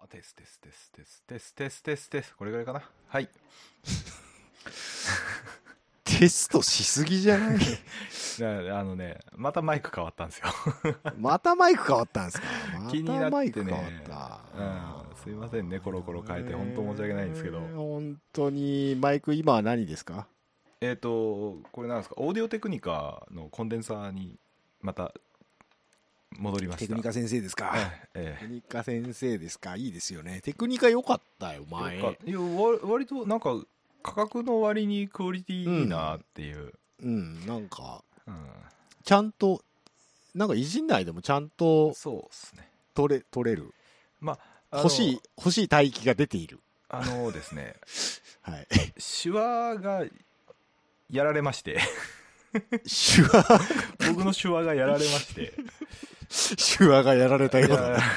テステステステステステステステスこれぐらいかな。はい。 テストしすぎじゃない？ またマイク変わったんですよ。 またマイク変わったんですか？ 気になってね。 またマイク変わった。 すいませんね、コロコロ変えて本当申し訳ないんですけど。 本当にマイク今は何ですか？ これなんですか、オーディオテクニカのコンデンサーにまた戻りました。 テクニカ先生ですか？ テクニカ先生ですか？いいですよね。テクニカ良かったよ前。 いや割となんか価格の割にクオリティいいなっていう。 なんか、ちゃんとなんかいじんないでもちゃんとそうですね。 取れる。 まあ欲しい帯域が出ている。 ですね。 はい。 手話がやられまして。 手話僕の手話がやられまして。 手話がやられたようだな。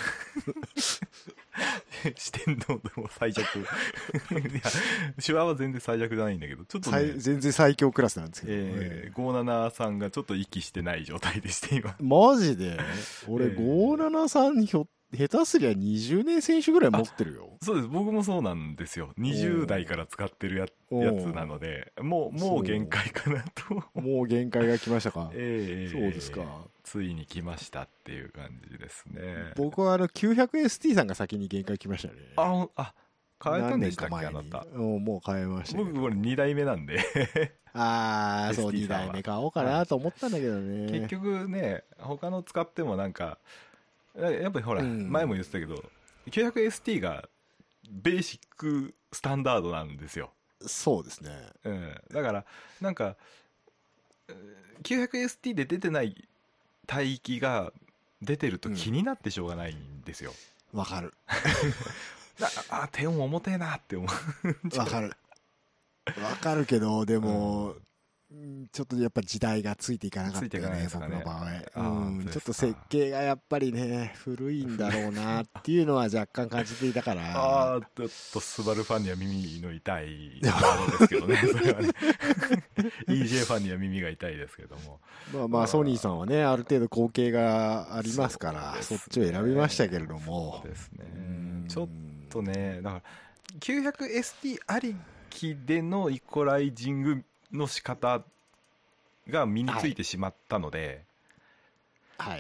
四天王でも最弱。いや、手話は全然最弱じゃないんだけど、ちょっとね、 全然最強クラスなんですけど、 57さんがちょっと息してない状態でして今。 マジで俺、573に下手すりゃ20年選手ぐらい持ってるよ。 そうです、僕もそうなんですよ。20代から使ってるやつなので、もう限界かなと。 もう限界が来ましたか？そうですか。 ついに来ましたっていう感じですね。 僕は900ST さんが先に限界来ましたね。 変えたんでしたっけあなた？ もう変えました。 僕これ2代目なんで。 そう2代目買おうかなと思ったんだけどね。 結局ね、他の使ってもなんかやっぱりほら、前も言ってたけど 900ST がベーシックスタンダードなんですよ。 そうですね。 だからなんか 900ST で出てない帯域が出てると気になってしょうがないんですよ。 わかる。 低音重てえなって思う。 わかるけど、でも、ちょっとやっぱ時代がついていかなかったよね、僕の場合。ちょっと設計がやっぱりね、古いんだろうなっていうのは若干感じていたから。 ちょっとスバルファンには耳の痛いワードですけどね、それはね。EJ ファンには耳が痛いですけども。 まあソニーさんはね、ある程度後継がありますから、そっちを選びましたけれども。 そうですね。ちょっとね、だから 900ST ありきでのイコライジングの仕方が身についてしまったので、 はい、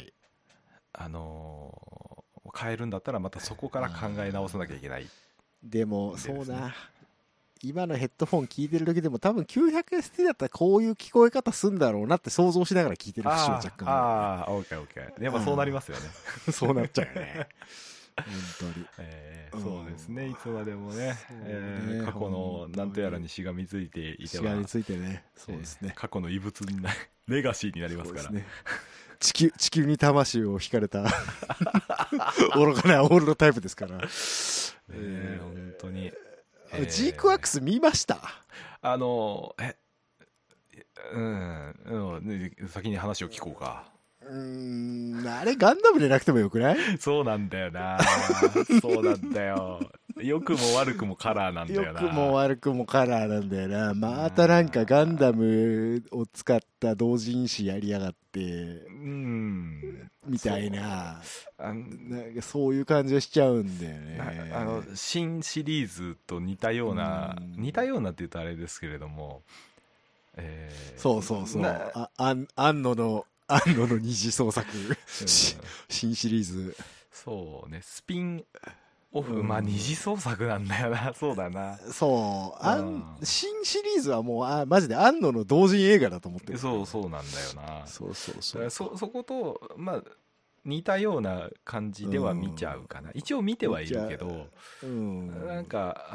変えるんだったらまたそこから考え直さなきゃいけない。 でもそうだ、今のヘッドフォン聞いてる時でも多分 900ST だったらこういう聞こえ方すんだろうなって想像しながら聞いてる節は若干オッケー。やっぱそうなりますよね。 そうなっちゃうよね。本当に、 そうですね。いつまでもね、過去のなんとやらにしがみついていては、 しがみついてね、そうですね、 過去の遺物にレガシーになりますから。 ね、地球に魂を惹かれた愚かなオールドタイプですから。本当に。 ジークワックス見ました？ 先に話を聞こうか。 あれガンダムでなくてもよくない？ そうなんだよな。そうなんだよ。良くも悪くもカラーなんだよな。 良くも悪くもカラーなんだよな。またなんかガンダムを使った同人誌やりやがってみたいな、なんかそういう感じがしちゃうんだよね。 新シリーズと似たようなって言うとあれですけれども、 そう安野の二次創作新シリーズ、 そうね、スピンオフ、二次創作なんだよな。そうだな。 新シリーズはもうマジで安野の同人映画だと思ってる。 そうなんだよな。そこと似たような感じでは見ちゃうかな。一応見てはいるけど、なんか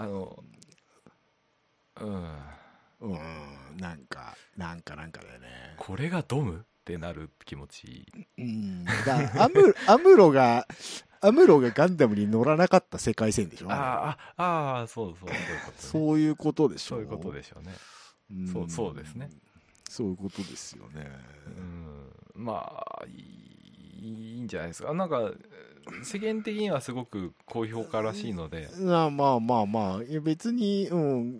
なんかだよね。 これがドムってなる気持ち。 アムロがガンダムに乗らなかった世界線でしょ。そういうことでしょ。 そういうことでしょうね。そうですね。 そういうことですよね。 まあいいんじゃないですか。なんか世間的にはすごく高評価らしいので。 まあ別に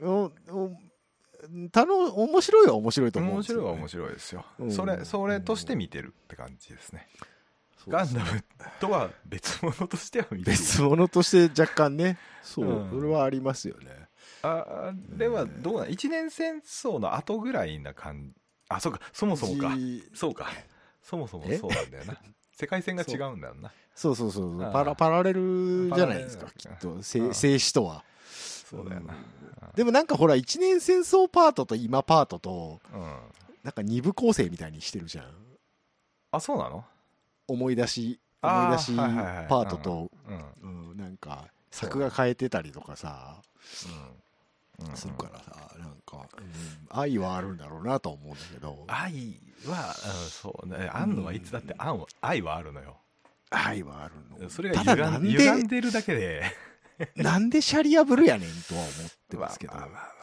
面白いは面白いと思うんですよね。 面白いは面白いですよ。それとして見てるって感じですね。 ガンダムとは別物としては見てる。 別物として若干ね、そう、それはありますよね。 あれはどうな、一年戦争の後ぐらいな感じ。あ、そうか、そもそもか。そうか。そもそもそうなんだよな。世界線が違うんだよな。 そうパラレルじゃないですか、きっと。静止とは。 そうだよな。 でもなんかほら、一年戦争パートと今パートと、なんか二部構成みたいにしてるじゃん。 あ、そうなの？ 思い出しパートと、なんか、作が変えてたりとかさ、するからさ、なんか、愛はあるんだろうなと思うんだけど。 愛は、そうね、あんのはいつだって愛はあるのよ。 愛はあるの。 それが歪んでるだけで。 なんでシャリアブルやねんとは思ってますけど。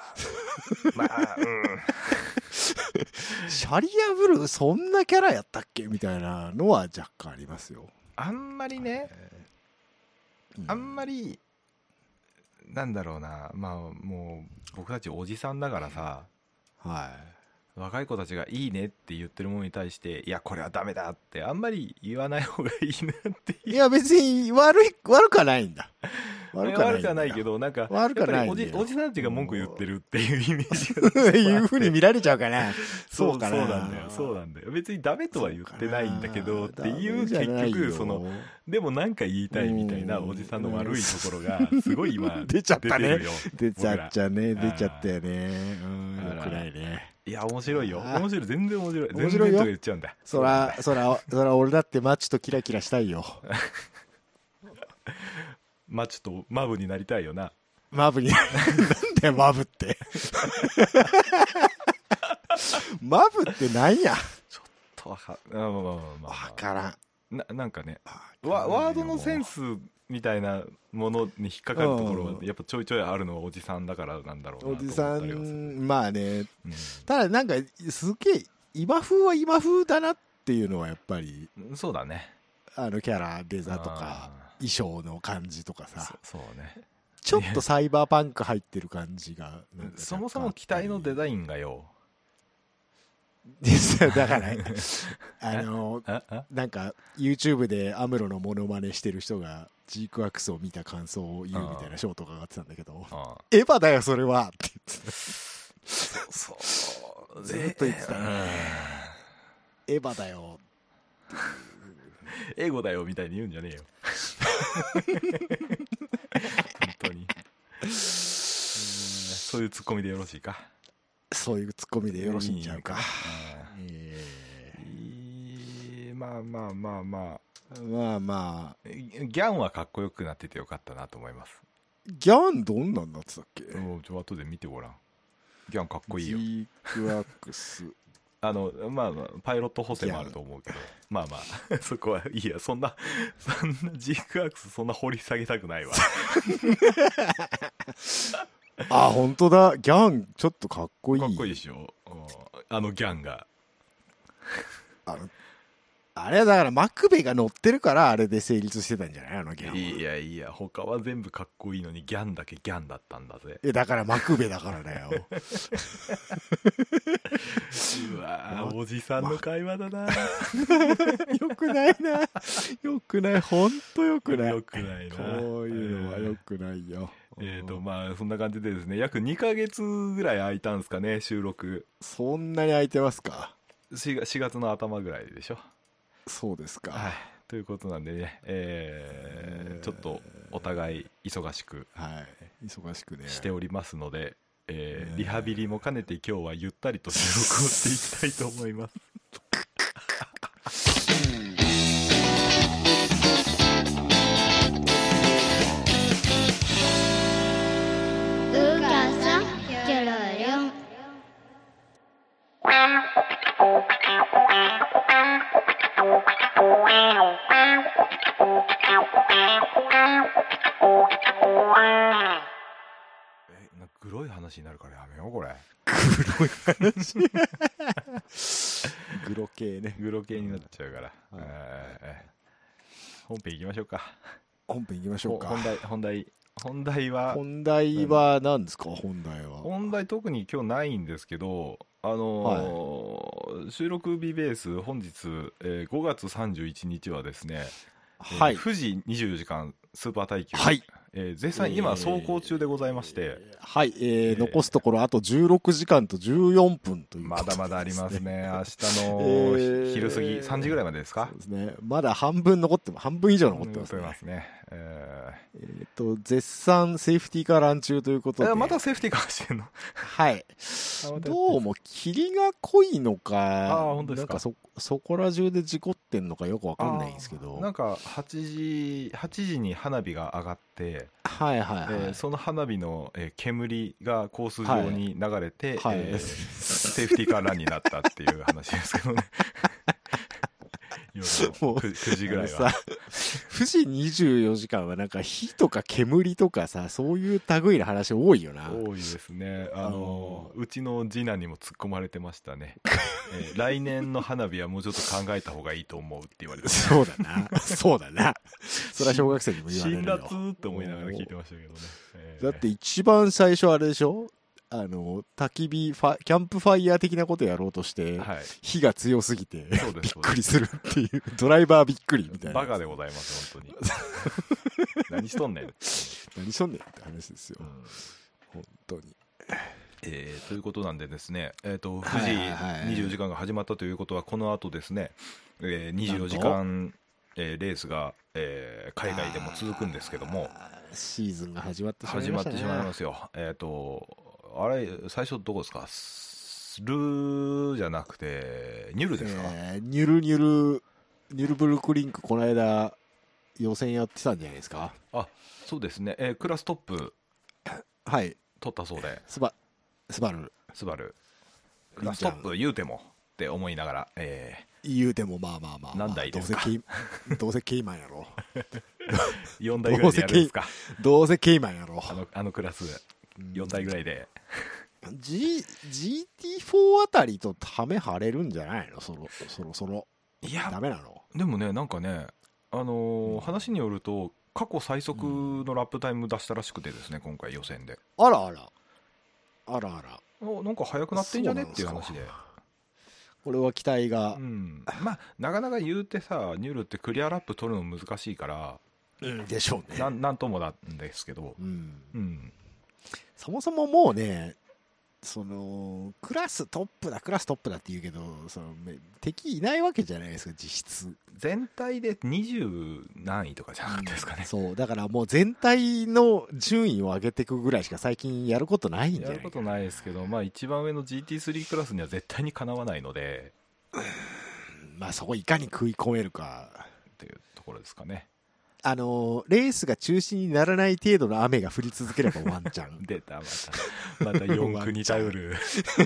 シャリアブルそんなキャラやったっけみたいなのは若干ありますよ。 あんまりね、あんまり、なんだろうな、まあもう僕たちおじさんだからさ、若い子たちがいいねって言ってるものに対して、いやこれはダメだってあんまり言わない方がいいなっていう。 いや別に悪くはないんだ。 悪くはないけど、なんかやっぱりおじさんたちが文句言ってるっていうイメージがいう風に見られちゃうかな。 そうなんだよ。別にダメとは言ってないんだけどっていう、結局そのでもなんか言いたいみたいなおじさんの悪いところがすごい今出ちゃったね。出ちゃったよね。よくないね。 いや面白いよ。面白い、全然面白い。面白いよ。言っちゃうんだ。 そら俺だってマチとキラキラしたいよ。 マチとマブになりたいよな。 マブになんだよマブってマブってなんや。 ちょっとわからん。なんかね、ワードのセンスみたいなものに引っかかるところはやっぱちょいちょいあるのはおじさんだからなんだろうなと思ったりはする。 おじさん、まあね、ただなんかすげえ今風は今風だなっていうのはやっぱりそうだね。 キャラデザとか衣装の感じとかさ、 そうね、 ちょっとサイバーパンク入ってる感じがそもそも機体のデザインがよだからなんか YouTube でアムロのモノマネしてる人がジークアクスを見た感想を言うみたいなショートが上がってたんだけど、エヴァだよそれはって言ってそうずっと言ってた、エヴァだよ英語だよみたいに言うんじゃねえよ本当にそういうツッコミでよろしいか。 そういうツッコミでよろしいんちゃうか。 まあギャンはかっこよくなっててよかったなと思います。 ギャンどんなんなってたっけ。 後で見てごらん。ギャンかっこいいよ。 ジークアクスまあパイロット補正もあると思うけど、まあそこはいいや。そんなジークアクスそんな掘り下げたくないわあ、本当だ。ギャンちょっとかっこいい。 かっこいいでしょ。ギャンがあれはだからマクベが乗ってるからあれで成立してたんじゃないギャンは。 いや他は全部かっこいいのにギャンだけギャンだったんだぜ。 だからマクベだからだようわおじさんの会話だなよくないな。よくない。ほんとよくない。 よくないな。 こういうのはよくないよ。 まあそんな感じでですね、約2ヶ月ぐらい空いたんですかね、収録。 そんなに空いてますか。 4月の頭ぐらいでしょ。 そうですか。 はい。ということなんでね、ちょっとお互い忙しく、 忙しくねしておりますので、リハビリも兼ねて今日はゆったりと収録をしていきたいと思います。グロい話になるからやめようこれ。 グロい話グロ系ね。 グロ系になっちゃうから、本編行きましょうか。 本編行きましょうか。 本題本題は何ですか？本題特に今日ないんですけど、収録日ベース本日、5月31日はですね、富士24時間スーパー耐久、絶賛今走行中でございまして、 残すところあと16時間と14分という、 まだまだありますね。明日の昼過ぎ3時ぐらいまでですか？ そうですね。まだ半分以上残ってますね。絶賛セーフティーカーラン中ということで。 またセーフティーカー走るの？ はい。どうも霧が濃いのか、 本当ですか？ なんかそこら中で事故ってんのかよくわかんないんですけど、 なんか8時に花火が上がって、その花火の煙がコース上に流れて、セーフティーカーランになったっていう話ですけどね。夜9時ぐらいは。 富士24時間はなんか火とか煙とかさ、そういう類の話多いよな。 多いですね。うちの次男にも突っ込まれてましたね。来年の花火はもうちょっと考えた方がいいと思うって言われて。 そうだな。それは小学生にも言われるよ。 辛辣って思いながら聞いてましたけどね。 だって一番最初あれでしょ？焚き火キャンプファイヤー的なことやろうとして、火が強すぎてびっくりするっていう、ドライバーびっくりみたいな。 バカでございます本当に。何しとんねんって話ですよ、本当に。 ということなんでですね、富士24時間が始まったということは、この後ですね、24時間レースが、海外でも続くんですけども、 シーズンが始まってしまいますよ。あれ最初どこですか？ルじゃなくてニュルですか？ ニュルブルクリンク、この間予選やってたんじゃないですか？ そうですね。クラストップ取ったそうで、スバルクラストップ言うてもって思いながら、 言うてもまあ何台ですか？ どうせケイマンやろ。 4台ぐらいでやるんですか？ どうせケイマンやろ。 あのクラス4台ぐらいで。 GT4 あたりとため張れるんじゃないの？そろ。いや、ダメなの？ でもね、なんかね、話によると過去最速のラップタイム出したらしくてですね、今回予選で。 あらなんか速くなってんじゃねっていう話で。 これは期待が、 まあなかなか言うてさ、ニュールってクリアラップ取るの難しいから、 でしょうね。 なんともなんですけど、 そもそももうね、クラストップだって言うけど、敵いないわけじゃないですか、実質。 全体で20何位とかじゃなかったですかね。 そうだからもう全体の順位を上げていくぐらいしか最近やることないんじゃないか。 やることないですけど、まあ一番上の GT3 クラスには絶対にかなわないので、 まあそこいかに食い込めるかっていうところですかね。 レースが中止にならない程度の雨が降り続ければワンチャン。 出た、また4区に頼る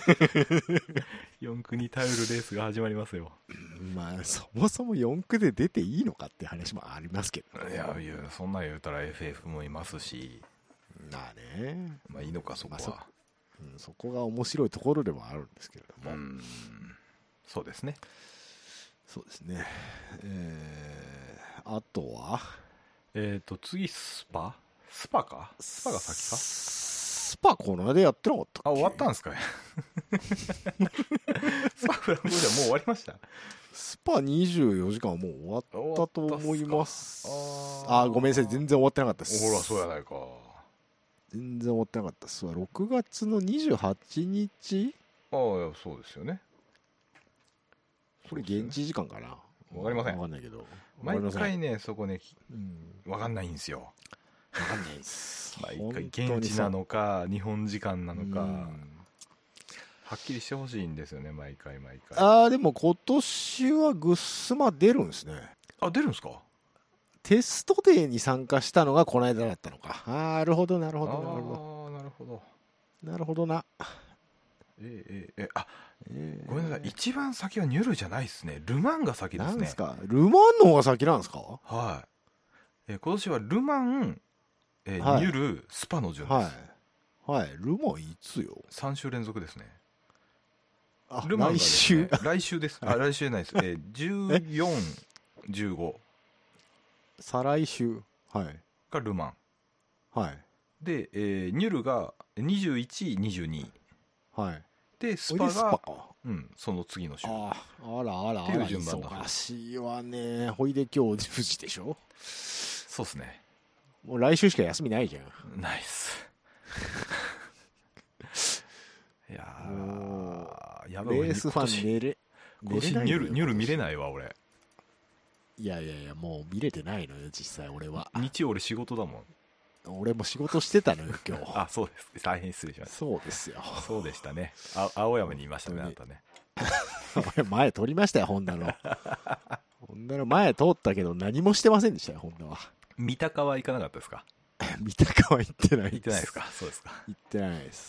4区に頼るレースが始まりますよ。 まあそもそも4区で出ていいのかって話もありますけど、 いやそんなん言うたら FF もいますし、 まあね、 まあいいのか、そこは、 そこが面白いところではあるんですけれども、 そうですね。 あとは次スパか。スパが先か。 スパこの間やってなかったっけ？ 終わったんですか？スパフランゴじゃもう終わりました？ スパ24時間はもう終わったと思います。ごめんなさい、全然終わってなかったです。 ほら、そうやないか。 全然終わってなかったです。6月の28日？ そうですよね。 これ現地時間かな？ わかりません。 わかんないけど。 毎回ね、そこね、わかんないんですよ。 わかんないです。 毎回現地なのか、日本時間なのか、はっきりしてほしいんですよね、毎回。 でも今年はグッスマ出るんですね。 出るんですか？ テストデーに参加したのがこの間だったのか。なるほど。なるほどな。 ごめんなさい、一番先はニュルじゃないですね。ルマンが先ですね。 なんですか？ルマンの方が先なんですか？ はい。今年はルマン、ニュル、スパの順です。 はい。ルマンいつよ ？3週連続ですね。 ルマンがですね、 来週です。来週じゃないです。14、15。 再来週。 がルマン。 はい。 で、ニュルが21、22。 はい。 で、スパが、その次の週。 あらあらあら、忙しいわね。ほいで今日、富士でしょ？ そうっすね。 もう来週しか休みないじゃん。 ないっす。いやー、やばい。 レースファン寝れない。ニュル見れないわ、俺。 いや、もう見れてないのよ、実際俺は。 日曜俺仕事だもん。 俺も仕事してたのよ、今日。 あ、そうです。大変失礼しました。 そうですよ。 そうでしたね。青山にいましたね、あなたね。 俺前通りましたよ、ホンダの。ホンダの前通ったけど何もしてませんでしたよ、ホンダは。 三鷹は行かなかったですか？ 三鷹は行ってないです。 行ってないですか？そうですか。 行ってないです。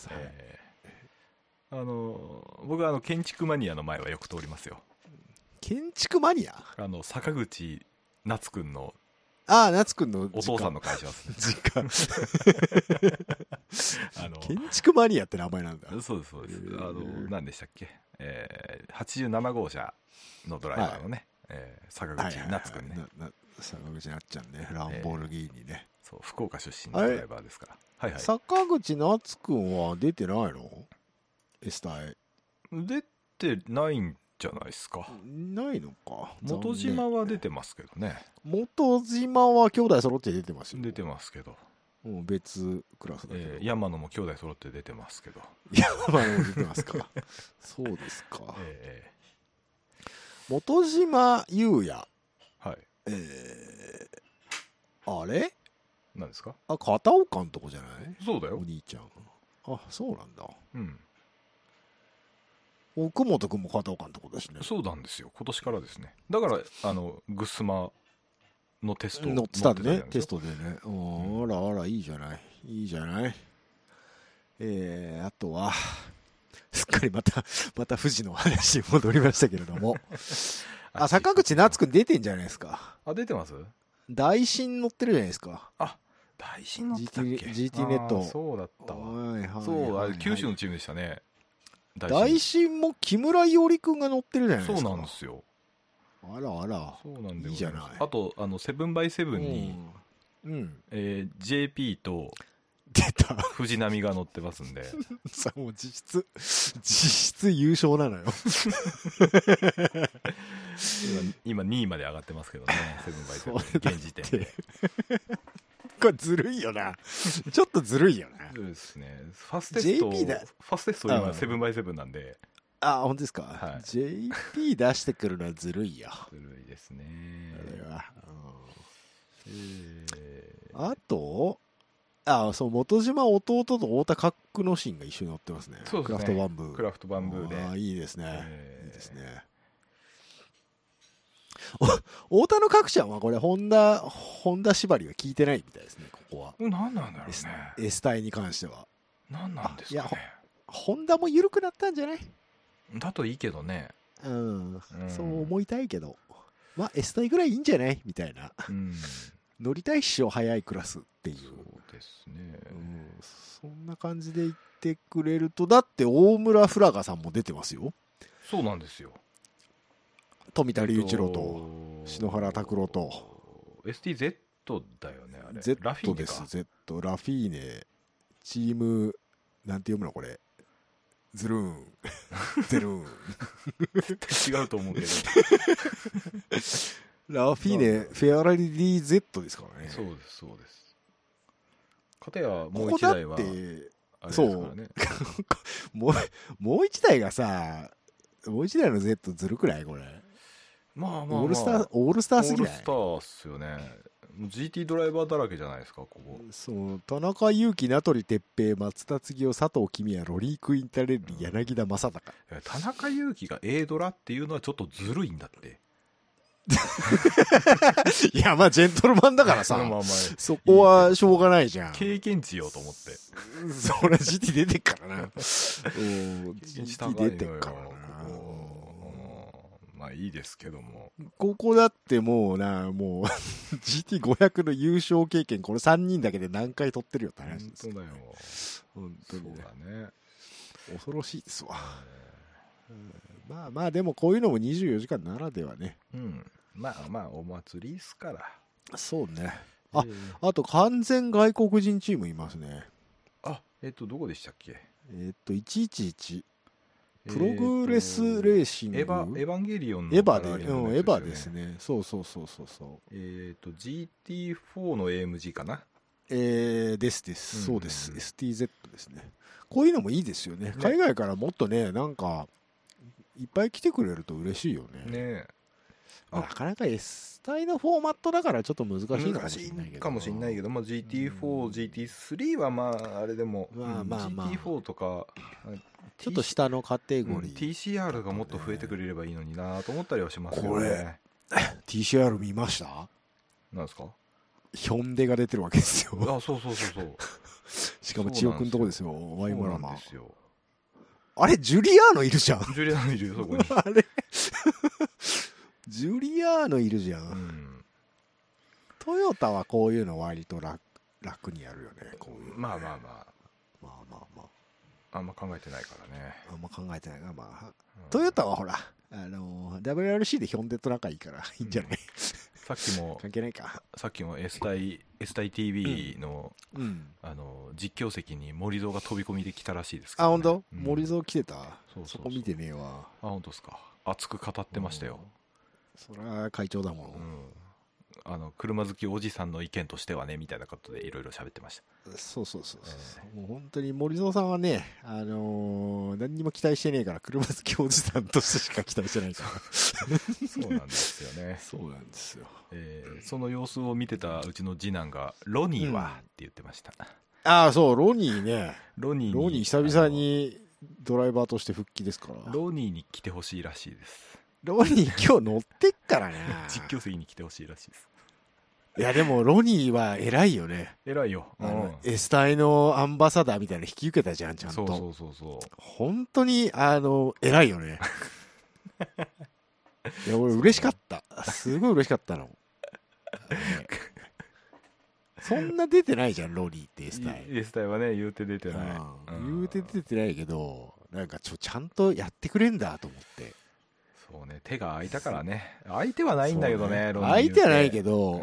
僕は建築マニアの前はよく通りますよ。 建築マニア？ 坂口夏くんの、 夏くんのお父さんの会社ですね。 実家。建築マニアって名前なんだ。 そうです、そうです。何でしたっけ、87号車のドライバーのね、坂口夏くんね。 坂口夏ちゃんね、ランボルギーニね。 そう、福岡出身のドライバーですから。はいはい。 坂口夏くんは出てないの？エスタイ。 出てないんじゃないですか。 ないのか。 元島は出てますけどね。 元島は兄弟揃って出てますよ。 出てますけど。 別クラスだけど。 山野も兄弟揃って出てますけど。 山野も出てますか。そうですか。元島優也。 はい。 あれ？ 何ですか？ 片岡のとこじゃない？ そうだよ。 お兄ちゃん。そうなんだ。 うん。 奥本君も片岡のとこだしね。 そうなんですよ。今年からですね。だからグスマのテスト乗ってたんでね、テストでね。あらあら、いいじゃない。いいじゃない。あとは、すっかりまた富士の話に戻りましたけれども。坂口夏くん出てんじゃないですか。 出てます？ 大新乗ってるじゃないですか。 大新乗ってたっけ？ GT ネット。 そうだったわ。そう、九州のチームでしたね。 大新も木村伊織くんが乗ってるじゃないですか。 そうなんですよ。 あらあら。 そうなんでいいじゃない。 あと7x7 に、JP と出た藤波が乗ってますんで。 さあもう実質優勝なのよ。 今2位まで上がってますけどね。7x7 現時点で。 これずるいよな。ちょっとずるいよな。 そうですね。ファステスト今 7x7 なんで。 本当ですか。はい、JP 出してくるのはずるいよ。 ずるいですね。 あと、そう元島弟と太田角のシーンが一緒に乗ってますね。 そうですね。 クラフトバンブー。 クラフトバンブーで。 いいですね。いいですね。太田の角ちゃんはこれホンダ縛りは効いてないみたいですね、ここは。 何なんだろうね。 S 隊に関しては。 何なんですかね。 ホンダも緩くなったんじゃない？ だといいけどね。 そう思いたいけど。S 隊ぐらいいいんじゃないみたいな。乗りたいっしょ、速いクラスっていう。 そうですね。 そんな感じで言ってくれると、だって大村フラガさんも出てますよ。 そうなんですよ。 富田隆一郎と篠原拓郎と STZ だよね、あれ。 Z です。 Z ラフィーネチームなんて読むのこれ。ズルーンゼルーン絶対違うと思うけどラフィーネフェアラリー Z ですからね。 そうですそうです。かたやもう一台はあれですからね。 もう一台がさ、もう一台の Z ずるくないこれ。オールスターすぎない？ オールスターっすよね。GT ドライバーだらけじゃないですか、ここ。 そう、田中裕樹、名取哲平、松田継夫、佐藤公也、ロリークインタレッリ、柳田正孝。 田中裕樹が A ドラっていうのはちょっとずるいんだって。 いや、ジェントルマンだからさ、そこはしょうがないじゃん。 経験値よと思って。 そりゃ GT 出てっからな。GT 出てっからな。 いいですけども。 ここだってもうGT500 の優勝経験、これ3人だけで何回取ってるよって話です。 本当だよ。 本当にね。 そうだね。 恐ろしいですわ。でもこういうのも24時間ならではね。 お祭りっすから。 そうね。 あと完全外国人チームいますね。 どこでしたっけ。 111プログレスレーシング、 エヴァンゲリオンのエヴァですね。そう。 GT4 の AMG かな。 です。そうです。STZ ですね。こういうのもいいですよね。海外からもっとね、なんかいっぱい来てくれると嬉しいよね。 ね。 なかなか S 体のフォーマットだからちょっと難しいかもしれないけど、まあ、GT4、GT3 はまああれでも、GT4 とかちょっと下のカテゴリー、 TCR がもっと増えてくれればいいのになと思ったりはしますよね。 これTCR 見ました？ なんですか？ ヒョンデが出てるわけですよ。 そうしかも千代くんとこですよ。ワイモラマ。あれジュリアーノいるじゃん。 ジュリアーノいるよそこに。 あれジュリアーノいるじゃん。トヨタはこういうの割と楽にやるよね。こういうまああんま考えてないからね。 あんま考えてないな。まあトヨタはほらWRC でヒョンデと仲いいからいいんじゃない？ さっきも関係ないか。 さっきも S 対 TV の実況席に森蔵が飛び込みで来たらしいですけど、ね。 本当？森蔵来てた？そこ見てねえわ。 本当ですか。熱く語ってましたよ。 そりゃ会長だもん。 車好きおじさんの意見としてはねみたいなことでいろいろ喋ってました。 そう、もう本当に森蔵さんはね、何にも期待してねえから車好きおじさんとしてしか期待してないからそうなんですよね。 そうなんですよ。 その様子を見てたうちの次男がロニーはって言ってました。 そうロニーね。 ロニー久々にドライバーとして復帰ですから。 ロニーに来てほしいらしいです。 ロニー今日乗ってっからね。 実況席に来てほしいらしいです。 いやでもロニーは偉いよね。 偉いよ。 S 隊のアンバサダーみたいな引き受けたじゃん、ちゃんと。 そう本当に偉いよね。いや俺嬉しかった。すごい嬉しかったの。そんな出てないじゃん、ロニーって S 隊。 S 隊はね言うて出てない。 言うて出てないけど、なんかちゃんとやってくれんだと思って。 そうね、手が空いたからね。相手はないんだけどね、ロニー。 相手はないけど、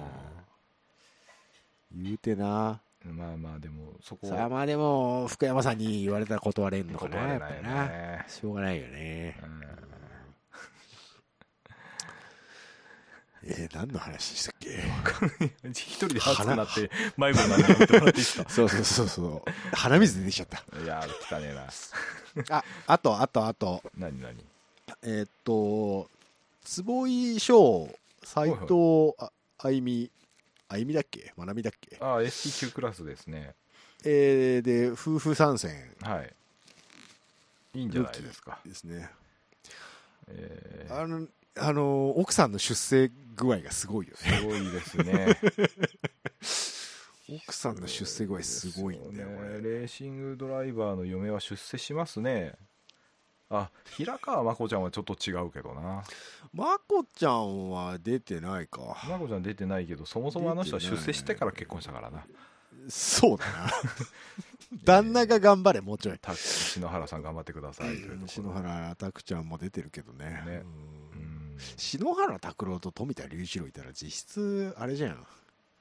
言うてな。 まあでもそこさあまあでも福山さんに言われたら断れんのかな、やっぱりな。しょうがないよね。何の話でしたっけ？ 一人で熱くなって迷子になってもらっていいですか？ そう鼻水出てきちゃった。 いや汚ねえな。あと何坪井翔、斉藤あゆみだっけ、まなみだっけ。 ST9 クラスですね。 で夫婦参戦。 いいんじゃないですか。 ですね。奥さんの出世具合がすごいよね。 すごいですね。 奥さんの出世具合すごいんだよこれ。 レーシングドライバーの嫁は出世しますね。平川真子ちゃんはちょっと違うけどな。 真子ちゃんは出てないか。 真子ちゃん出てないけど、そもそもあの人は出世してから結婚したからな。 そうだな。旦那が頑張れ、もうちょい。 篠原さん頑張ってください。 篠原拓ちゃんも出てるけどね。篠原拓郎と富田隆一郎いたら実質あれじゃん。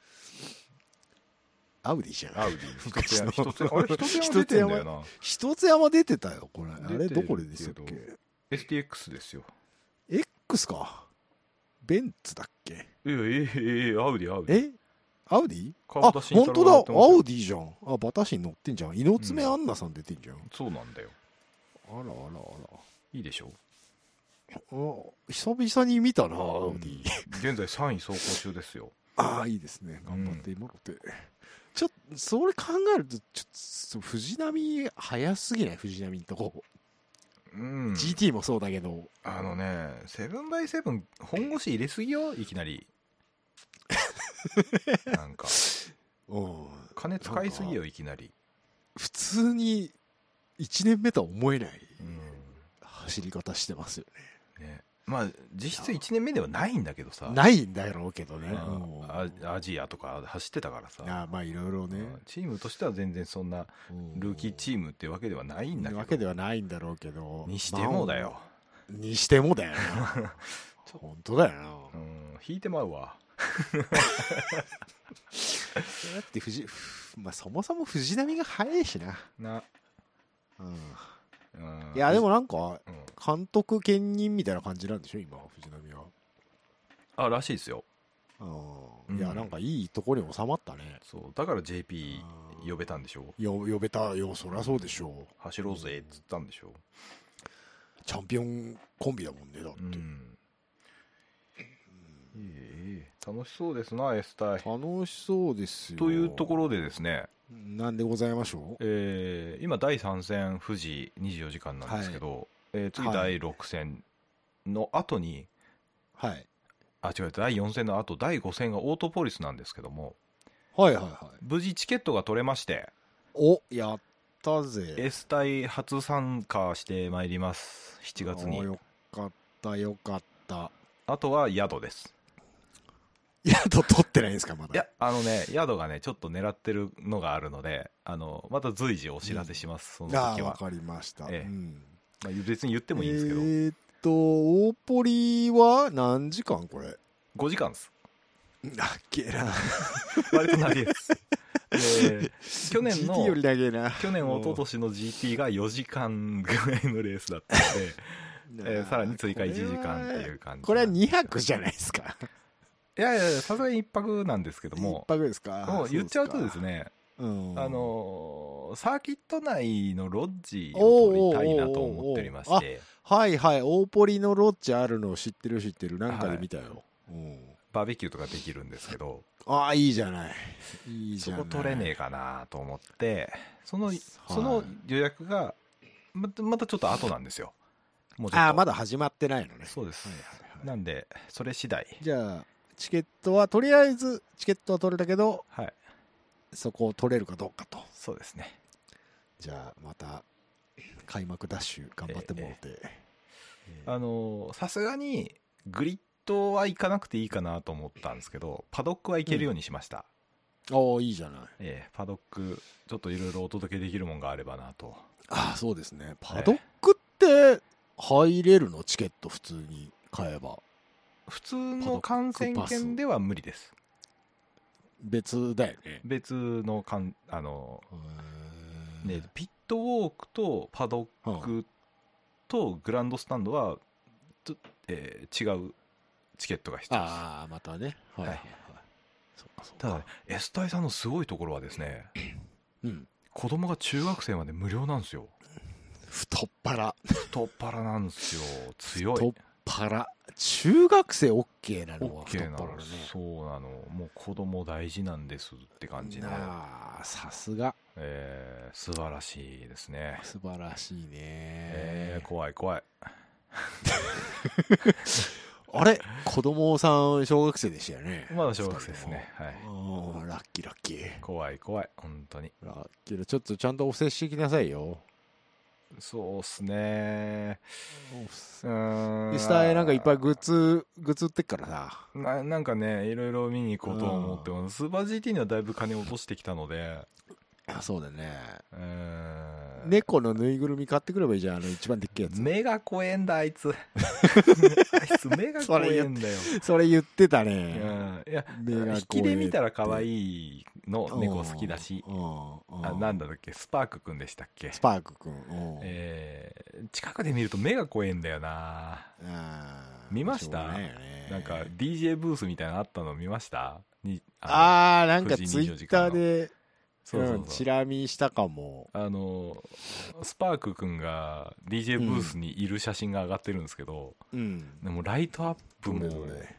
アウディじゃん。 アウディ。一つ山出てんだよな。 一つ山出てたよ、これ。あれどこでですっけ？ STX ですよ。 X か。ベンツだっけ？ アウディ。 アウディ？本当だ、アウディじゃん。バタシに乗ってんじゃん。猪爪アンナさん出てんじゃん。 そうなんだよ。 あら。 いいでしょ？ 久々に見たな、アウディ。 現在3位走行中ですよ。 いいですね。頑張ってもろて。ちょっとそれ考えるとちょっと藤波早すぎない？藤波のとこ。GT もそうだけど。 7x7 本腰入れすぎよ、いきなり。なんか金使いすぎよ、いきなり。 普通に1年目とは思えない走り方してますよね。 まあ実質1年目ではないんだけどさ。 ないんだろうけどね。 アジアとか走ってたからさ。 まあいろいろね。 チームとしては全然そんなルーキーチームっていうわけではないんだけど。 わけではないんだろうけど。 にしてもだよ。 にしてもだよな。本当だよな。 引いてまうわ。 だってまあそもそも藤波が早いしな。いやでもなんか監督兼任みたいな感じなんでしょ今藤波は。 らしいですよ。 いやなんかいいところに収まったね。 そうだから JP 呼べたんでしょ。 呼べたよ。そりゃそうでしょう。 走ろうぜっつったんでしょ。 チャンピオンコンビだもんねだって。 楽しそうですな S 隊。 楽しそうですよ。 というところでですね。 なんでございましょう。今第3戦富士24時間なんですけど、次第6戦の後に、 はい。 違う、第4戦の後第5戦がオートポリスなんですけども、 はいはいはい。 無事チケットが取れまして、 やったぜ。 S 隊初参加してまいります。7月に。 よかったよかった。 あとは宿です。 宿取ってないんですかまだ。 いや宿がねちょっと狙ってるのがあるのでまた随時お知らせします、その時は。 わかりました。 別に言ってもいいんですけど。 大ポリは何時間これ。 5時間です。 なっけな。 割と長いです。去年の GT より長いな。 去年一昨年の GT が4時間ぐらいのレースだったのでさらに追加1時間っていう感じ。 これは2泊じゃないですか。 いやさすがに1泊なんですけども。 1泊ですか。 もう言っちゃうとですね、サーキット内のロッジを取りたいなと思っておりまして。 はいはい、大ポリのロッジあるの知ってるなんかで見たよ。 バーベキューとかできるんですけど、 いいじゃない。いいじゃない。 そこ取れねえかなと思って、その予約がまたちょっと後なんですよ。もうちょっとまだ始まってないのね。 そうです。なんでそれ次第。 じゃあチケットはとりあえずチケットは取れたけど、そこを取れるかどうかと。 そうですね。 じゃあまた開幕ダッシュ頑張ってもらって、 さすがにグリッドは行かなくていいかなと思ったんですけど、パドックは行けるようにしました。 いいじゃない。 パドックちょっといろいろお届けできるもんがあればなと。 そうですね。パドックって入れるの？チケット普通に買えば。 普通の観戦券では無理です。 別だよね。 別のピットウォークとパドックとグランドスタンドは違うチケットが必要です。 またね。 ただ S 隊さんのすごいところはですね、子供が中学生まで無料なんですよ。 太っ腹なんですよ。強い。 太っ腹。中学生 OK なのは太っ腹ね。そうなの。もう子供大事なんですって感じの。 さすが。 素晴らしいですね。 素晴らしいね。 怖い。 あれ子供さん小学生でしたよね。 まだ小学生ですね。はい。 ラッキー。 怖い本当に。 ラッキー。ちょっとちゃんとお接してきなさいよ。 そうっすね。 実際なんかいっぱいグッズ売ってっからさ。 なんかねいろいろ見に行こうと思ってます。スーパー GT にはだいぶ金を落としてきたので。 そうだね。猫のぬいぐるみ買ってくればいいじゃん。一番でっけえやつ。 目が怖えんだあいつ。目が怖えんだよ。 それ言ってたね。 いや引きで見たら可愛いの猫好きだし。なんだっけスパークくんでしたっけ。 スパークくん。 近くで見ると目が怖えんだよな。見ました？なんか DJ ブースみたいなのあったの見ました？ なんかツイッターでチラ見したかも。 スパークくんが DJ ブースにいる写真が上がってるんですけど、でもライトアップも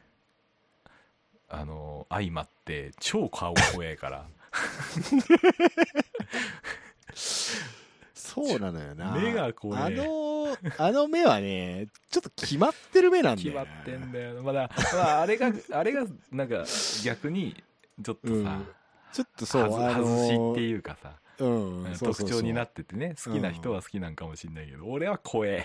相まって超顔怖えからそうなのよな。 目が怖え。 あの目はねちょっと決まってる目なんだよ。 決まってんだよ。まああれがなんか逆にちょっとさ、 ちょっとそう外しっていうかさ、 特徴になっててね、好きな人は好きなんかもしれないけど、俺は怖え。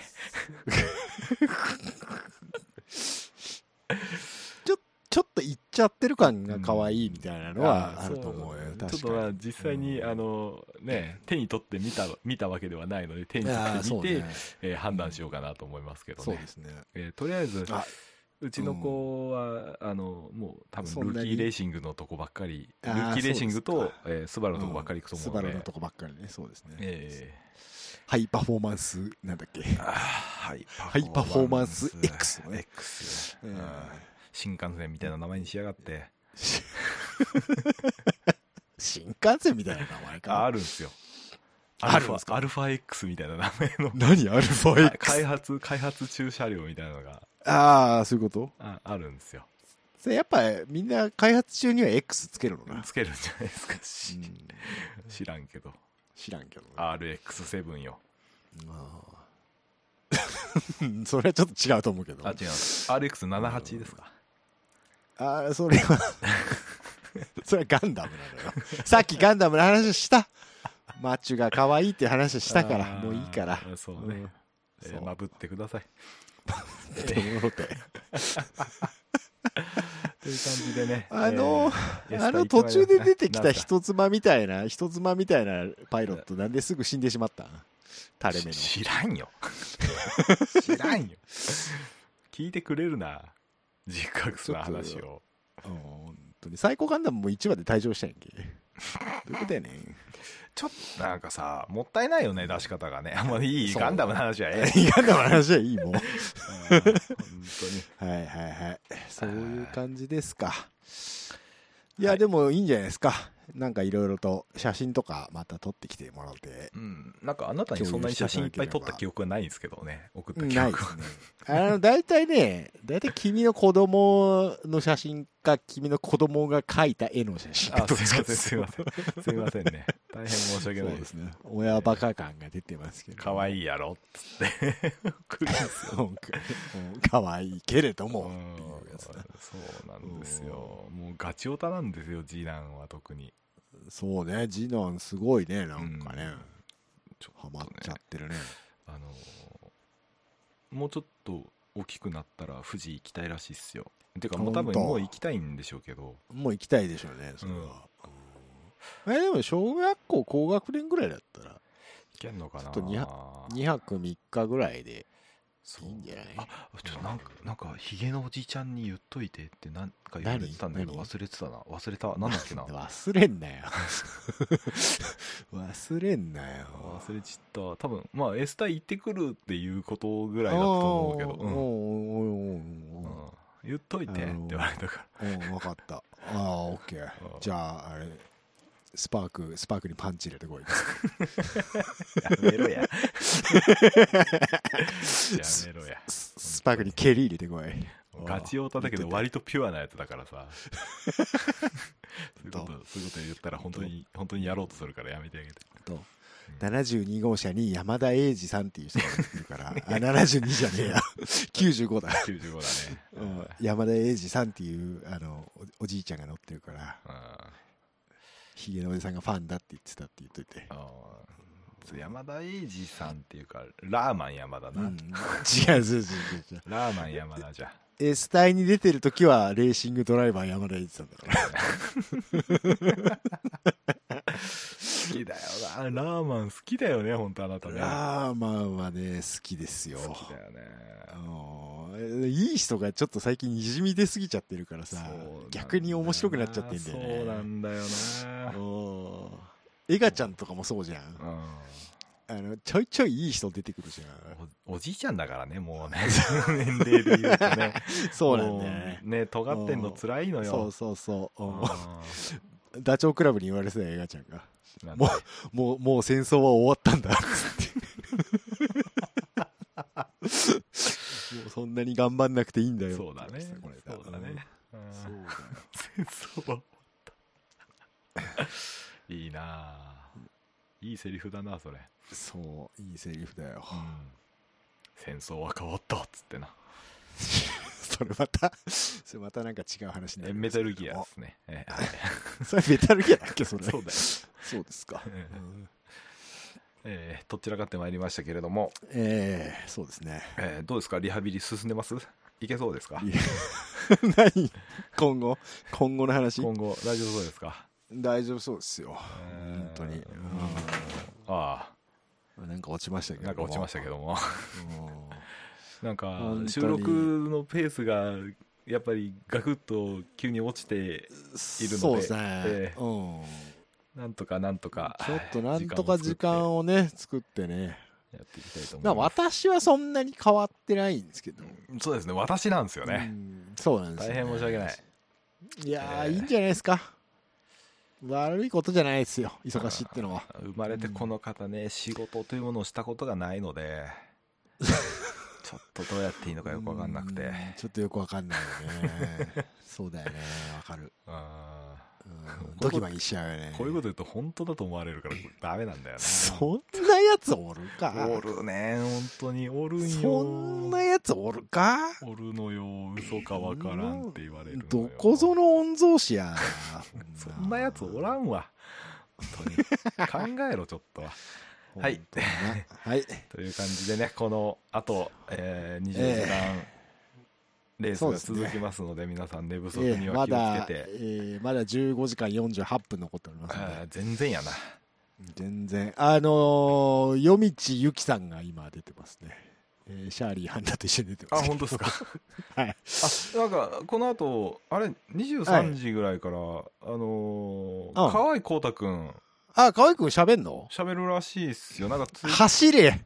ちょっといっちゃってる感が可愛いみたいなのはあると思うよ。確かに。 ちょっと実際に手に取って見たわけではないので、手に取って見て判断しようかなと思いますけどね。 そうですね。 とりあえずうちの子は、もう多分ルーキーレーシングのとこばっかり、ルーキーレーシングとスバルのとこばっかり行くと思うので、 スバルのとこばっかりね。そうですね。 ハイパフォーマンスなんだっけ、 ハイパフォーマンス X のね、 新幹線みたいな名前にしやがって新幹線みたいな名前か。 あるんですよ。 あるんですか。 アルファ X みたいな名前の何アルファ X 開発中車両みたいなのが、 ああそういうこと。 あるんですよ。 それやっぱみんな開発中には X つけるのな。 つけるんじゃないですか。知らんけど、ね、RX7 よ。 それはちょっと違うと思うけど。 違う RX78 ですか。 それはそれはガンダムなのよ。さっきガンダムの話したマチュが可愛いって話したから、もういいから。 そうね。まぶってください。 ということで。 という感じでね。 途中で出てきた人妻みたいなパイロット、なんですぐ死んでしまったん？垂れ目の。 知らんよ。聞いてくれるな。ジックアクスの話を。 本当に。サイコガンダムも1話で退場したんやんけ。どういうことやねん。 ちょっとなんかさ、もったいないよね、出し方がね。あんまりいいガンダムの話はガンダムの話はいいもん。本当に。 はい。そういう感じですか。いや、でもいいんじゃないですか。なんかいろいろと写真とかまた撮ってきてもらって。 なんかあなたにそんなに写真いっぱい撮った記憶はないんですけどね。送った記憶は。 ないですね。大体君の子供の写真か、君の子供が描いた絵の写真か。 すいませんね。大変申し訳ないですね。 親バカ感が出てますけど。 可愛いやろっつって送るんですよ。 可愛いけれども。 そうなんですよ。もうガチオタなんですよ、次男は特に。 そうね、次男すごいね、なんかね。ハマっちゃってるね。 もうちょっと大きくなったら富士行きたいらしいっすよ。てかもう多分もう行きたいんでしょうけど。 もう行きたいでしょうね、それは。でも小学校高学年ぐらいだったら行けんのかな。 ちょっと2泊3日ぐらいでいいんじゃない？ ちょっとなんかヒゲのおじいちゃんに言っといてってなんか言われてたんだけど忘れてたな。なんだっけな。 忘れんなよ。忘れちった。多分まあエスタ行ってくるっていうことぐらいだったと思うけど。言っといてって言われたから。 分かった。オッケー。じゃああれ。スパークにパンチ入れてこい。 やめろや。 スパークに蹴り入れてこい。 ガチオタだけど割とピュアなやつだからさ。そういうこと言ったら本当にやろうとするからやめてあげて。 72号車に山田栄二さんっていう人がいるから72じゃねえや95だね。山田栄二さんっていうおじいちゃんが乗ってるから。ヒゲのおじさんがファンだって言ってたって言っといて。 山田栄二さんっていうかラーマン山田な。違うラーマン山田じゃ。 S 隊に出てる時はレーシングドライバー山田栄二さんだから好きだよな。ラーマン好きだよね、本当あなたね。 ラーマンはね好きですよ。 好きだよね。いい人がちょっと最近にじみ出すぎちゃってるからさ、逆に面白くなっちゃってんだよね。 そうなんだよな。 エガちゃんとかもそうじゃん。ちょいちょいいい人出てくるじゃん。 おじいちゃんだからね、もうね。年齢で言うとね。 そうなんだよね。 ね、尖ってんの辛いのよ。 そうダチョウ倶楽部に言われてたよ、エガちゃんが。もう戦争は終わったんだっつって。もうそんなに頑張んなくていいんだよ。 そうだね。そうだね。戦争は終わった。いいなぁ。いいセリフだな、それ。 そう、いいセリフだよ。 戦争は変わったっつってな。 それまたなんか違う話になる。 メタルギアですね。 それメタルギアだっけ、それ。 そうだよ。 そうですか。 どちらかってまいりましたけれども。 そうですね。 どうですか、リハビリ進んでます？いけそうですか？ 何？今後の話？ 今後大丈夫そうですか？ 大丈夫そうですよ。本当に。 ああ。 なんか落ちましたけども。 なんか収録のペースがやっぱりガクッと急に落ちているので、 そうですね、 なんとかちょっとなんとか時間をね作ってねやっていきたいと思います。 私はそんなに変わってないんですけど、 そうですね、私なんですよね。 そうなんですよ、 大変申し訳ない。 いやー、いいんじゃないですか。悪いことじゃないですよ、忙しいってのは。 生まれてこの方ね、仕事というものをしたことがないのでちょっとどうやっていいのかよく分かんなくて、 ちょっとよく分かんないよねそうだよね、分かる。ドキマギしちゃうよね。 こういうこと言うと本当だと思われるからダメなんだよね。 そんなやつおるか。 おるね、本当におるんよ。 そんなやつおるか。 おるのよ、嘘かわからんって言われるのよ。 どこぞの御曹司やそんなやつおらんわ、本当に考えろちょっとははいはいという感じでね、このあと、20時間レースが続きますので、皆さん寝不足には気をつけて。 まだ15時間48分残っておりますので。 全然やな。 全然。夜道ゆきさんが今出てますね。シャーリー・ハンナと一緒に出てます。 あ、本当ですか。 はい。 なんかこの後あれ23時ぐらいから河合光太くん。 あ、河合くん喋んの？ 喋るらしいっすよ。なんか走れ。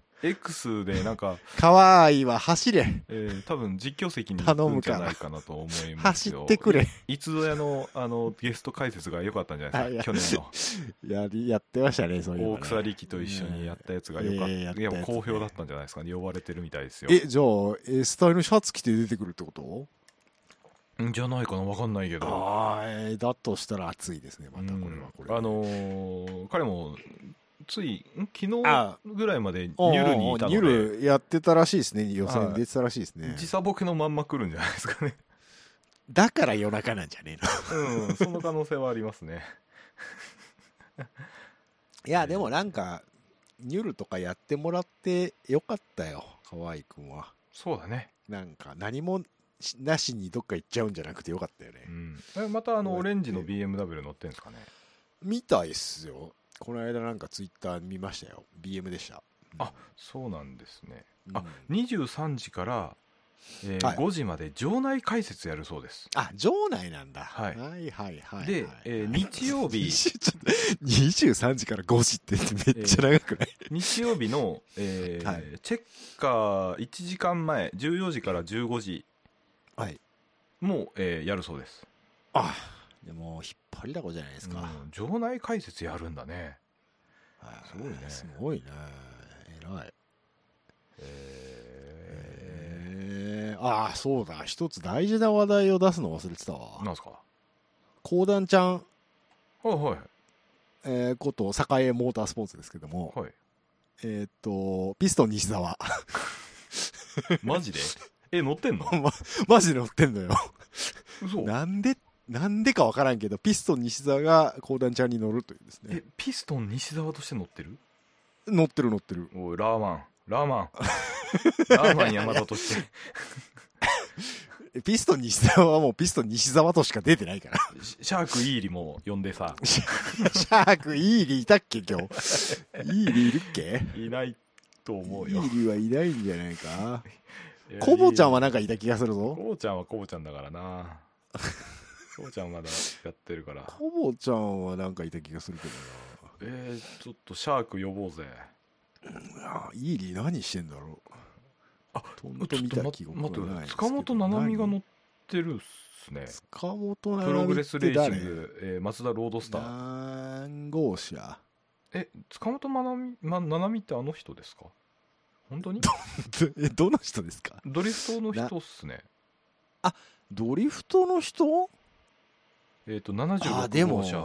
X でなんか河合は走れ。 多分実況席に行くんじゃないかなと思いますよ。 走ってくれ。 いつぞやのゲスト解説が良かったんじゃないですか、去年の。 やってましたね、そういうの、ね。 大草力と一緒にやったやつが良かった。いや、好評だったんじゃないですかね。呼ばれてるみたいですよ。 じゃあスタイルのシャツ着て出てくるってこと？ じゃないかな、分かんないけど。 だとしたら熱いですね、またこれはこれ。 彼もつい昨日ぐらいまでニュルにいたので、 ニュルやってたらしいですね。予選出てたらしいですね。 時差ボケのまんま来るんじゃないですかね。 だから夜中なんじゃねえの。その可能性はありますね。 いやでもなんかニュルとかやってもらってよかったよ、河合くんは。 そうだね。 なんか何もなしにどっか行っちゃうんじゃなくてよかったよね。 またオレンジの BMW 乗ってんですかね。 みたいっすよ。この間なんかツイッター見ましたよ。 BM でした。 あ、そうなんですね。23時から5時まで場内解説やるそうです。 あ、場内なんだ。 はいはいはいはい。 で、日曜日 23時から5時ってめっちゃ長くない？ 日曜日のチェッカー1時間前、14時から15時もやるそうです。 あ、でも引っ張りだこじゃないですか。 場内解説やるんだね。すごいね。 すごいね。偉い。そうだ、一つ大事な話題を出すの忘れてたわ。 なんすか？ 講談ちゃん、 はい、 こと栄モータースポーツですけども、 はい、 ピストン西澤マジで？乗ってんの？ マジで乗ってんのよ。 嘘？ なんでかわからんけど、ピストン西澤が講談ちゃんに乗るというですね。 ピストン西澤として乗ってる？ 乗ってる。 おい、ラーマン山田としてピストン西澤はもうピストン西澤としか出てないから。 シャークイーリも呼んでさ。 シャークイーリいたっけ今日？イーリいるっけ？ いないと思うよ。 イーリはいないんじゃないか。コボちゃんはなんかいた気がするぞ。 コボちゃんはコボちゃんだからな。コボちゃんまだやってるから。 コボちゃんはなんかいた気がするけどな。 ちょっとシャーク呼ぼうぜ。 イーリ何してんだろう。 ちょっと待って、塚本七海が乗ってるっすね。 塚本七海プログレスレーシング、マツダロードスター。 何号車？ 塚本七海ってあの人ですか？本当に？ どの人ですか？ ドリフトの人っすね。 あ、ドリフトの人 ？76号車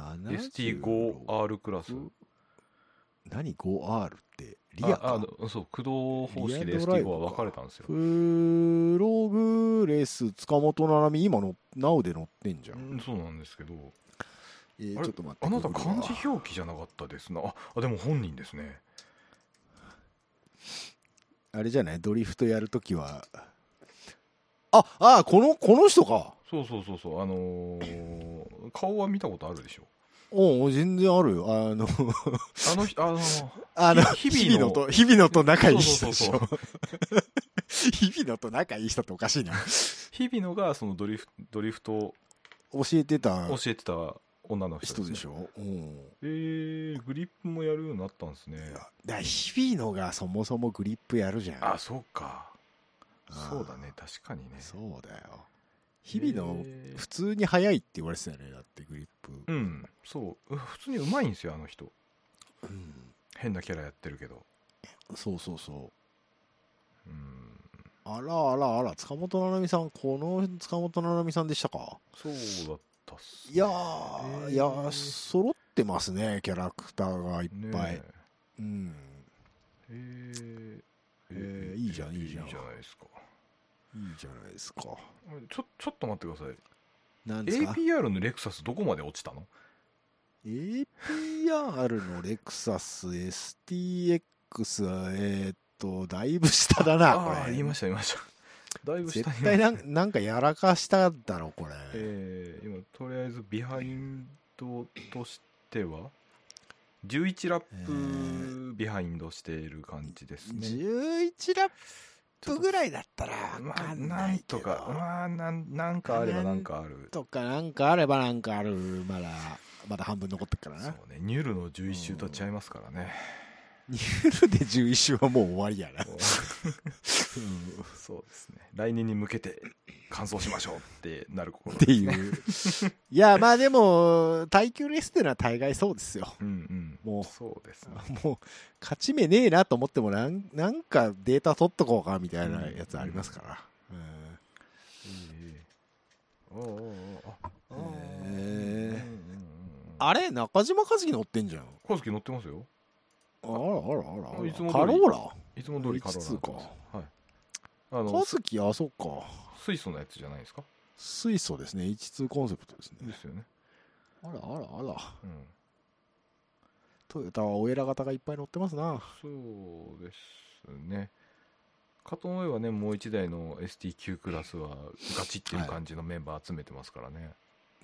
ST5R クラス。 何 5R ってリアか？ そう、駆動方式で ST5 は分かれたんですよ。 プログレス塚本七海今のナウで乗ってんじゃん。 そうなんですけど、 ちょっと待って、 あなた漢字表記じゃなかったですな。でも本人ですね。 あれじゃない？ドリフトやるときはこの人か。 そう顔は見たことあるでしょ。 全然ある。 日々のと仲いい人でしょ。 日々野と仲いい人っておかしいな。 日々野がそのドリフトを教えてた女の人でしょ。 グリップもやるようになったんですね。 だから日々野がそもそもグリップやるじゃん。 あ、そうか。そうだね、確かにね。 そうだよ。日々野普通に速いって言われてたよね。だってグリップ。 うん、そう普通にうまいんですよ、あの人。 うん、 変なキャラやってるけど。 そうそうそう。あら、塚本七海さん、この塚本七海さんでしたか。 そうだったっす、ね。 いや揃ってますね、キャラクターがいっぱい。うん。いいじゃん、いいじゃん。いいじゃないですか。いいじゃないですか。 ちょっと待ってください。 何ですか？ APR のレクサスどこまで落ちたの？ APR のレクサス STX はだいぶ下だな、これ。 言いました。だいぶ下に。 絶対なんかやらかしただろ、これ。 今、とりあえずビハインドとしては、11ラップビハインドしている感じですね。 11ラップぐらいだったらなんとか、なんかあればなんかある。 なんかあればなんかある。まだ半分残ってるからな。 そうね、ニュルの11周と違いますからね。 ニュルで11周はもう終わりやな。 そうですね。来年に向けて完走しましょうってなる心ですね。っていう。いや、まあでも、耐久レースっていうのは大概そうですよ。もう、 そうですね。 もう、勝ち目ねえなと思ってもなんかデータ取っとこうかみたいなやつありますから。あれ中島和樹乗ってんじゃん。 和樹乗ってますよ。 あら。 いつもカローラいつも通りカローラか。はい。 和樹、あ、そっか。 水素のやつじゃないですか。 水素ですね。H2 コンセプトですね。 ですよね。 あら。トヨタはお偉方がいっぱい乗ってますな。 そうですね。かと思えばね、もう一台の ST9 クラスはガチっていう感じのメンバー集めてますからね。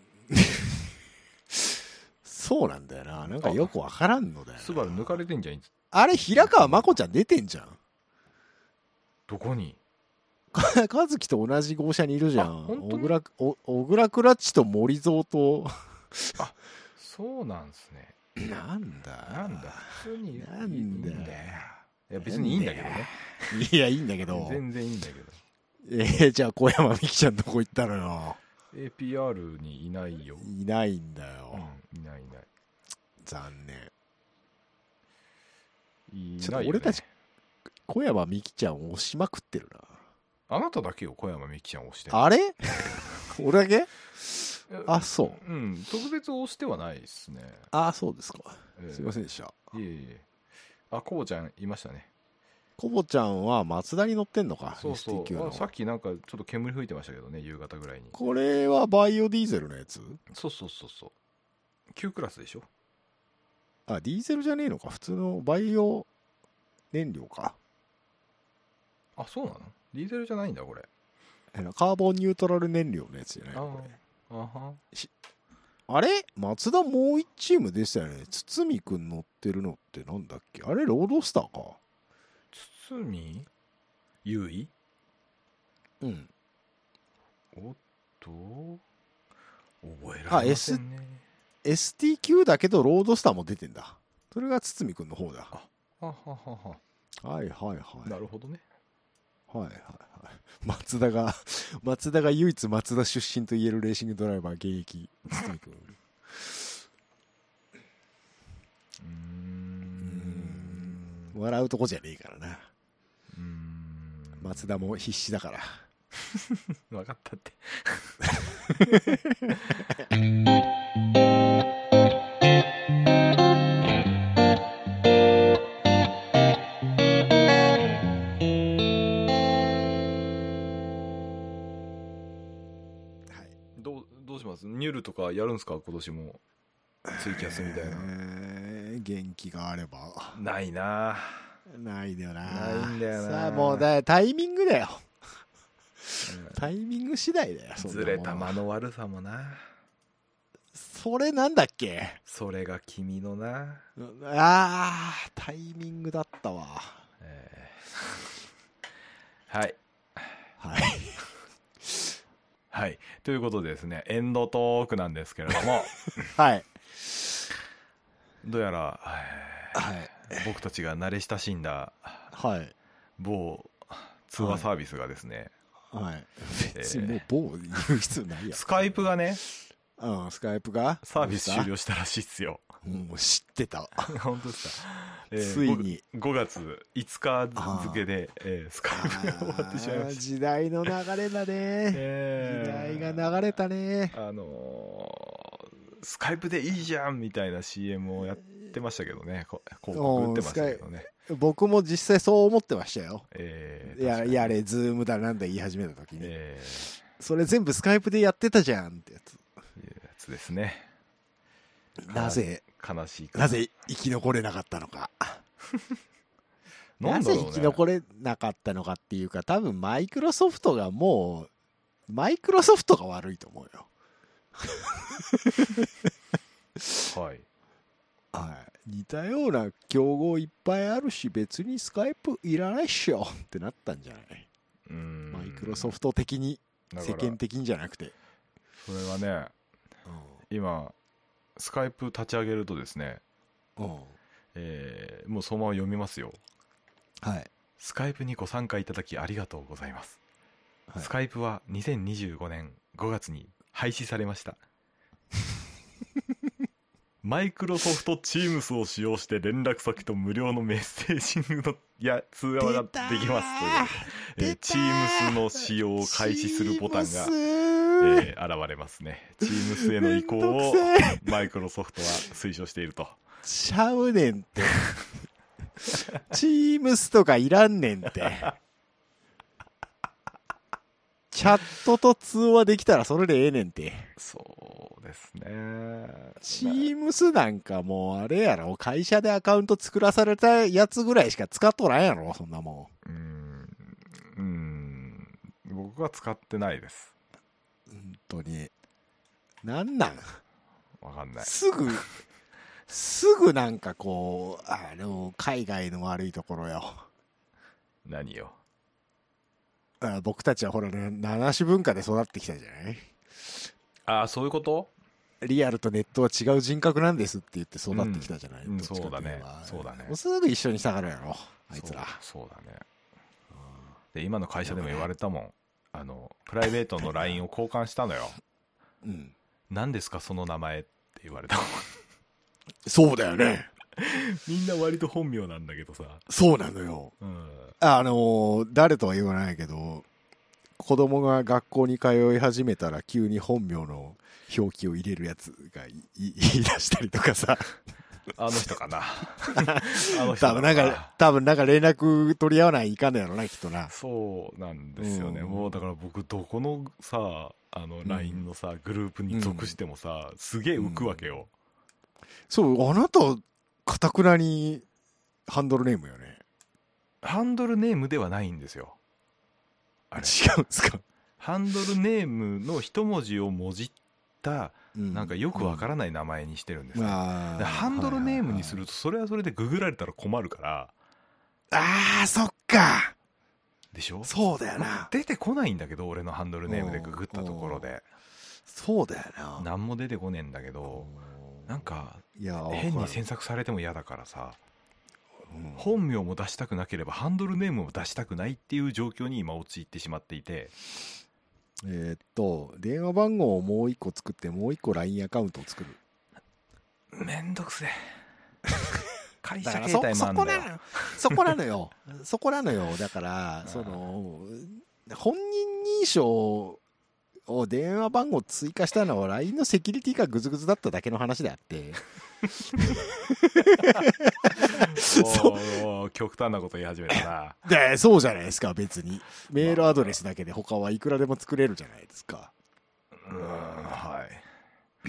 そうなんだよな。なんかよくわからんのだよ。 スバル抜かれてんじゃん。 あれ、平川真子ちゃん出てんじゃん。 どこに？ 和樹と同じ号車にいるじゃん。小倉クラッチと森蔵と。 あ、そうなんすね。 なんだ普通にいいんだよ。いや、別にいいんだけどね。 いや、いいんだけど。 全然いいんだけど。じゃあ小山美希ちゃんどこ行ったのよ。 APR にいないよ。 いないんだよ。 いない。 残念。 ちょっと俺たち小山美希ちゃんを押しまくってるな。 あなただけよ、小山美希ちゃんを押してる。 あれ俺だけ？あ、そう。 特別押してはないですね。 あ、そうですか。すいませんでした。 いえ。あ、コボちゃんいましたね。 コボちゃんは松田に乗ってんのか。 そう。さっきなんかちょっと煙吹いてましたけどね、夕方ぐらいに。 これはバイオディーゼルのやつ？ そう。9クラスでしょ。 あ、ディーゼルじゃねえのか。普通のバイオ燃料か。 あ、そうなの？ディーゼルじゃないんだこれ。 カーボンニュートラル燃料のやつじゃないのこれ。あれ松田もう一チームでしたよね。堤くん乗ってるのってなんだっけ？あれロードスターか。 堤優衣？おっと覚えられませんね。 ST9 だけどロードスターも出てんだ。それが堤くんの方だ。はい。 なるほどね。 はい。松田が唯一松田出身と言えるレーシングドライバー現役堤くん。笑うとこじゃねえからな。松田も必死だから。 分かったって。どうします？ニュールとかやるんすか今年も？ツイキャスみたいな。 元気があれば。 ないな。 ないんだよな。 さあもうタイミングだよ。タイミング次第だよ。 ずれた間の悪さもな。 それなんだっけ？ それが君のな。 タイミングだったわ。 はいはいはい、ということでですね、エンドトークなんですけれどもはいどうやら、 はい、 僕たちが慣れ親しんだはい某通話サービスがですね、 はい、別にもう某言う必要ないやスカイプがね、 スカイプがサービス終了したらしいっすよ。 もう知ってた本当ですか。 ついに 5月5日付で、スカイプが終わってしまいました。 時代の流れだね、時代が流れたね。 スカイプでいいじゃんみたいな CM をやってましたけどね、広告打ってましたけどね。 僕も実際そう思ってましたよ。やれズームだなんだ言い始めた時に、それ全部スカイプでやってたじゃんってやつですね。 なぜ悲しいなぜ生き残れなかったのかなぜ生き残れなかったのかっていうか、多分マイクロソフトが悪いと思うよはい、 はい、似たような競合いっぱいあるし別にスカイプいらないっしょってなったんじゃない？マイクロソフト的に、世間的にじゃなくて。 それがね、今スカイプ立ち上げるとですね、もうそのまま読みますよ。 はい。 スカイプにご参加いただきありがとうございます、はい、スカイプは2025年5月に廃止されましたマイクロソフトチームスを使用して連絡先と無料のメッセージングの通話ができますという、チームスの使用を開始するボタンが、現れますね。チームスへの移行をマイクロソフトは推奨していると。 ちゃうねんってチームスとかいらんねんって。チャットと通話できたらそれでええねんて。 そうですね。 チームスなんかもうあれやろ、会社でアカウント作らされたやつぐらいしか使っとらんやろ、そんなもん。僕は使ってないです。 本当に。なんなん？ わかんない。 すぐなんかこう、海外の悪いところよ。 何よ。 僕たちはほらね、7種文化で育ってきたじゃない？ ああ、そういうこと？ リアルとネットは違う人格なんですって言って育ってきたじゃない？ そうだね。そうだね。 もうすぐ一緒にしたがるやろ、あいつら。 そうだね。で、今の会社でも言われたもん。プライベートの LINE を交換したのよ。何ですかその名前って言われたもん。 そうだよね。 みんな割と本名なんだけどさ。 そうなのよ。誰とは言わないけど、子供が学校に通い始めたら急に本名の表記を入れるやつが言い出したりとかさ。 あの人かな。 多分なんか連絡取り合わないいかんのやろな、きっとな。 そうなんですよね。もうだから僕どこのさ、LINE のさ、グループに属してもさ、すげえ浮くわけよ。 そう、あなた、かたくなにハンドルネームよね。 ハンドルネームではないんですよ。 あれ違うんですか？ ハンドルネームの一文字をもじった、なんかよくわからない名前にしてるんですよ。ハンドルネームにするとそれはそれでググられたら困るから。 そっか。 でしょ？ そうだよな。 出てこないんだけど、俺のハンドルネームでググったところで。 そうだよな。 何も出てこねえんだけど、なんか変に詮索されても嫌だからさ、本名も出したくなければハンドルネームも出したくないっていう状況に今陥ってしまっていて、 電話番号をもう一個作ってもう一個 LINE アカウントを作る。 めんどくせえ。会社携帯もあんだよ。 そこなのよ。そこなのよ。だから本人認証を電話番号追加したのは LINE のセキュリティがグズグズだっただけの話であって極端なこと言い始めたな。 で、そうじゃないですか。別にメールアドレスだけで他はいくらでも作れるじゃないですか。 はい。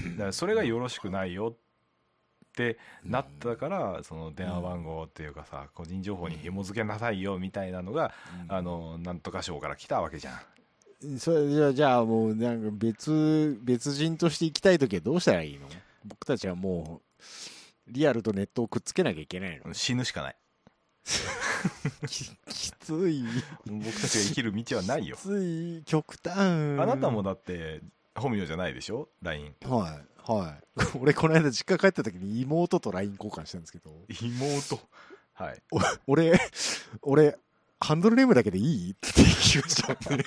だからそれがよろしくないよってなったから、その電話番号っていうかさ、個人情報に紐付けなさいよみたいなのが、なんとか省から来たわけじゃん。 それじゃあもうなんか別人として生きたいときはどうしたらいいの？僕たちはもうリアルとネットをくっつけなきゃいけないの？ 死ぬしかない。 きつい。 僕たちが生きる道はないよ。 きつい、極端。 あなたもだって本名じゃないでしょ LINE。 俺この間実家帰った時に妹と LINE 交換したんですけど、 妹、はい、 俺ハンドルネームだけでいいって聞きましたもんね。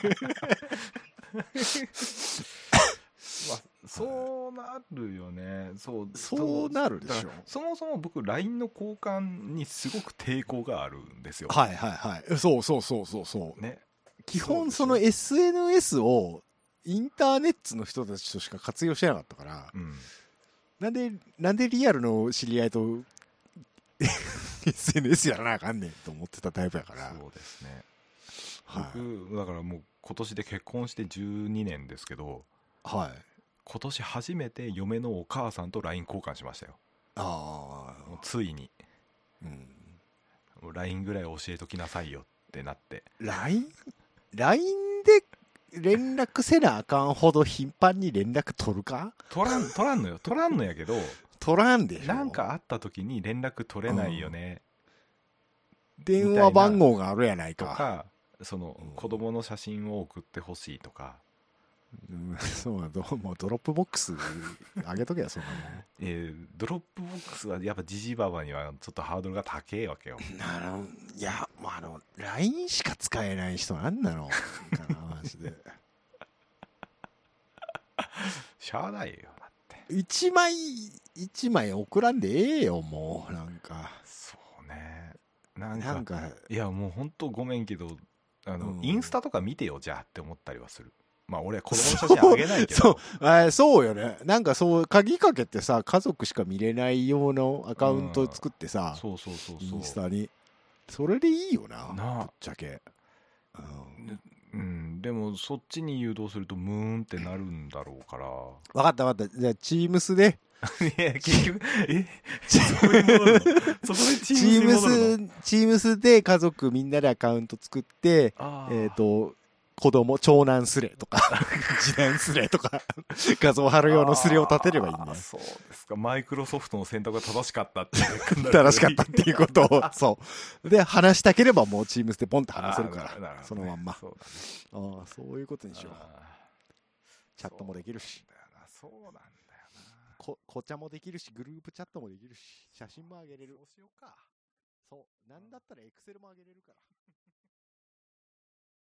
まあ、そうなるよね。 そうなるでしょ。 そもそも僕 LINE の交換にすごく抵抗があるんですよ。 そうね。基本その SNS をインターネットの人たちとしか活用してなかったから、なんでリアルの知り合いとSNS やらなあかんねんと思ってたタイプやから。 そうですね。僕だからもう今年で結婚して12年ですけど、今年初めて嫁のお母さんと LINE 交換しましたよ。もうついに、もう LINE ぐらい教えときなさいよってなって。 LINE で連絡せなあかんほど頻繁に連絡取るか？ 取らんのやけど、 取らんでしょ。 なんかあった時に連絡取れないよね、 電話番号があるやないかとか、その子供の写真を送ってほしいとか、 そうなの、もうドロップボックスあげとけやそんなもん。ドロップボックスはやっぱジジババにはちょっとハードルが高いわけよ。 いやもうLINE しか使えない人なんなのマジで。 しゃあないよだって一枚送らんでええよもう。なんかそうね、なんかいやもうほんとごめんけど、インスタとか見てよじゃあって思ったりはする。まあ俺は子供の写真あげないけど。 そうよね。なんかそう鍵かけてさ、家族しか見れない用のアカウント作ってさ、 そうインスタにそれでいいよな、ぶっちゃけ。 でもそっちに誘導するとムーンってなるんだろうから。 分かったじゃあチームスでいや結局そこに戻るの？そこでチームスに戻るの？ チームスで家族みんなでアカウント作って、子供長男スレとか次男スレとか画像貼る用のスレを立てればいいんだよ。 そうですか。マイクロソフトの選択が正しかったって正しかったっていうことをそうで話したければもうチームスでポンって話せるからそのまんま。そういうことにしよう。チャットもできるし、 そうなんだよな。紅茶もできるしグループチャットもできるし写真もあげれる。そうしようか。そうなんだったらエクセルもあげれるから。